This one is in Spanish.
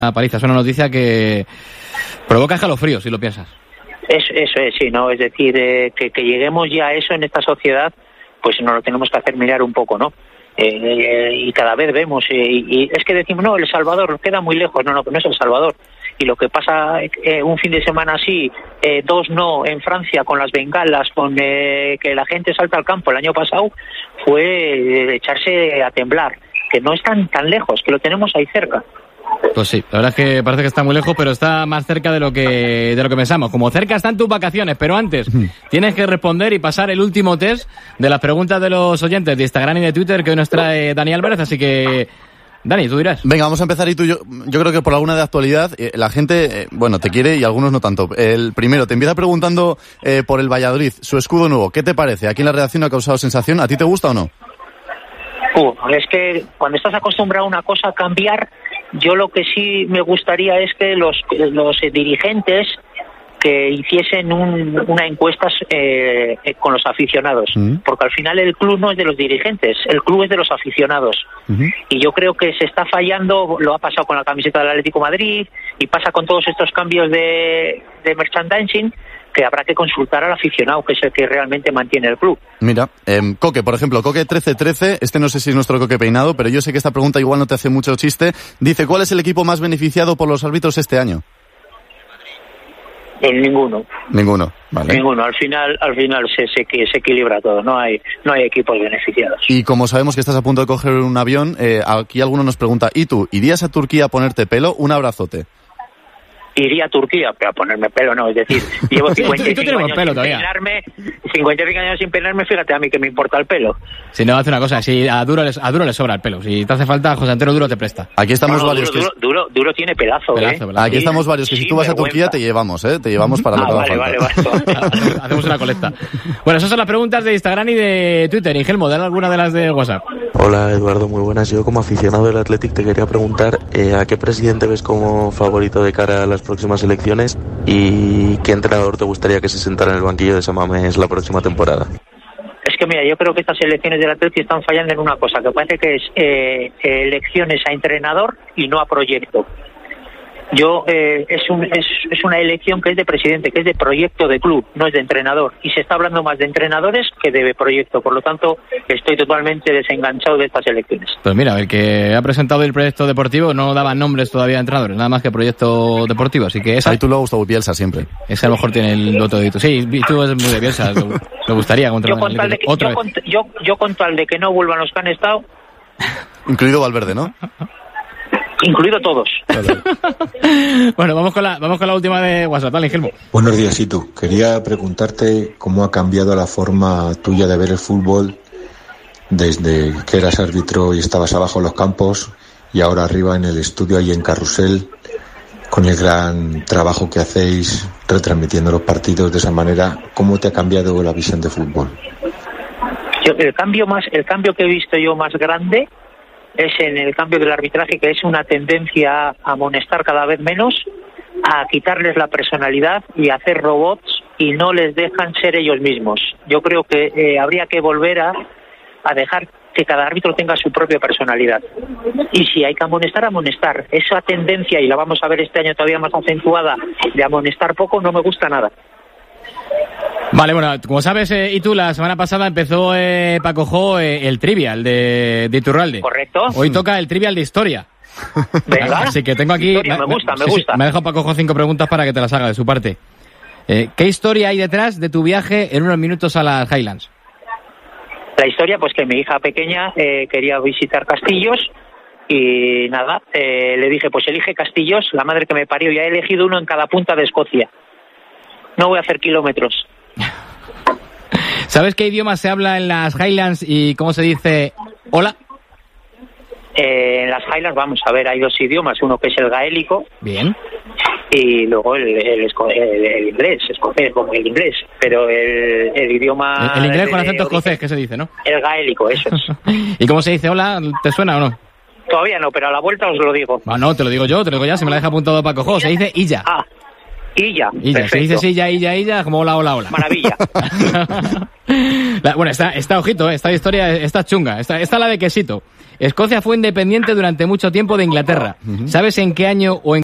paliza. Es una noticia que provoca escalofríos, si lo piensas. Eso es, sí, ¿no? Es decir, que lleguemos ya a eso en esta sociedad, pues nos lo tenemos que hacer mirar un poco, ¿no? Y cada vez vemos, y es que decimos, no, El Salvador queda muy lejos. No es El Salvador. Y lo que pasa un fin de semana así, 2 no en Francia, con las bengalas, con que la gente salta al campo el año pasado, fue echarse a temblar, que no es tan lejos, que lo tenemos ahí cerca. Pues sí, la verdad es que parece que está muy lejos, pero está más cerca de lo que pensamos. Como cerca están tus vacaciones, pero antes tienes que responder y pasar el último test de las preguntas de los oyentes de Instagram y de Twitter que hoy nos trae Dani Álvarez, así que Dani, tú dirás. Venga, vamos a empezar y yo creo que por alguna de actualidad la gente, te quiere y algunos no tanto. El primero, te empieza preguntando por el Valladolid, su escudo nuevo. ¿Qué te parece? Aquí en la redacción ha causado sensación. ¿A ti te gusta o no? Es que cuando estás acostumbrado a una cosa a cambiar, yo lo que sí me gustaría es que los dirigentes que hiciesen una encuesta con los aficionados, porque al final el club no es de los dirigentes, el club es de los aficionados. Y yo creo que se está fallando, lo ha pasado con la camiseta del Atlético de Madrid y pasa con todos estos cambios de merchandising, que habrá que consultar al aficionado, que es el que realmente mantiene el club. Mira, Coque, por ejemplo, Coque 1313, no sé si es nuestro Coque peinado, pero yo sé que esta pregunta igual no te hace mucho chiste. Dice, ¿cuál es el equipo más beneficiado por los árbitros este año? Ninguno. Ninguno, vale. Ninguno, al final se equilibra todo, no hay equipos beneficiados. Y como sabemos que estás a punto de coger un avión, aquí alguno nos pregunta, ¿y tú, irías a Turquía a ponerte pelo? Un abrazote. Iría a Turquía, pero a ponerme pelo no, es decir, llevo 55 años sin peinarme, fíjate a mí que me importa el pelo. Si no, hace una cosa, si a Duro le sobra el pelo, si te hace falta, José Antonio Duro te presta. Aquí estamos varios. Duro tiene pedazo, Aquí estamos varios, que si tú vas a Turquía te llevamos para lo que haga falta. Vale. Hacemos una colecta. Bueno, esas son las preguntas de Instagram y de Twitter. Y Gelmo, dale alguna de las de WhatsApp. Hola Eduardo, muy buenas. Yo como aficionado del Athletic te quería preguntar ¿a qué presidente ves como favorito de cara a las próximas elecciones y qué entrenador te gustaría que se sentara en el banquillo de San Mamés la próxima temporada? Es que mira, yo creo que estas elecciones del Athletic están fallando en una cosa, que parece que es elecciones a entrenador y no a proyecto. Es una elección que es de presidente, que es de proyecto de club, no es de entrenador. Y se está hablando más de entrenadores que de proyecto. Por lo tanto, estoy totalmente desenganchado de estas elecciones. Pues mira, el que ha presentado el proyecto deportivo no daba nombres todavía de entrenadores, nada más que proyecto deportivo. Así que ahí tú lo ha gustado Bielsa siempre. Ese a lo mejor tiene el voto de tú. Sí, tú eres muy de Bielsa. Me gustaría contra yo con tal de que no vuelvan los que han estado. Incluido Valverde, ¿no? Incluido todos. Bueno, vamos con la última de WhatsApp. Dale, Gelmo. Buenos días, Itu. Quería preguntarte cómo ha cambiado la forma tuya de ver el fútbol desde que eras árbitro y estabas abajo en los campos y ahora arriba en el estudio ahí en Carrusel, con el gran trabajo que hacéis retransmitiendo los partidos de esa manera. ¿Cómo te ha cambiado la visión de fútbol? El cambio que he visto yo más grande es en el cambio del arbitraje, que es una tendencia a amonestar cada vez menos, a quitarles la personalidad y a hacer robots y no les dejan ser ellos mismos. Yo creo que habría que volver a dejar que cada árbitro tenga su propia personalidad. Y si hay que amonestar. Esa tendencia, y la vamos a ver este año todavía más acentuada, de amonestar poco, no me gusta nada. Vale, bueno, como sabes, y tú, la semana pasada empezó Paco Jo el trivial de Iturralde. Correcto. Hoy toca el trivial de historia. Venga. Así que tengo aquí... Me gusta. Me ha dejado Paco Jo 5 preguntas para que te las haga de su parte. ¿Qué historia hay detrás de tu viaje en unos minutos a las Highlands? La historia, pues que mi hija pequeña quería visitar castillos y nada, le dije, pues elige castillos, la madre que me parió, ya he elegido uno en cada punta de Escocia. No voy a hacer kilómetros. ¿Sabes qué idioma se habla en las Highlands y cómo se dice hola? En las Highlands, vamos a ver, hay 2 idiomas, uno que es el gaélico. Bien. Y luego el inglés, escocés, como el inglés, pero el idioma... El inglés con acento escocés, ¿qué se dice, no? El gaélico, eso es. ¿Y cómo se dice hola? ¿Te suena o no? Todavía no, pero a la vuelta os lo digo. Ah, no, te lo digo ya, se me la deja apuntado Paco Jo, se dice Illa. Ah, Illa, se dice Illa, como hola. Maravilla. Bueno, está ojito, esta historia está chunga. Esta la de quesito. Escocia fue independiente durante mucho tiempo de Inglaterra. ¿Sabes en qué año o en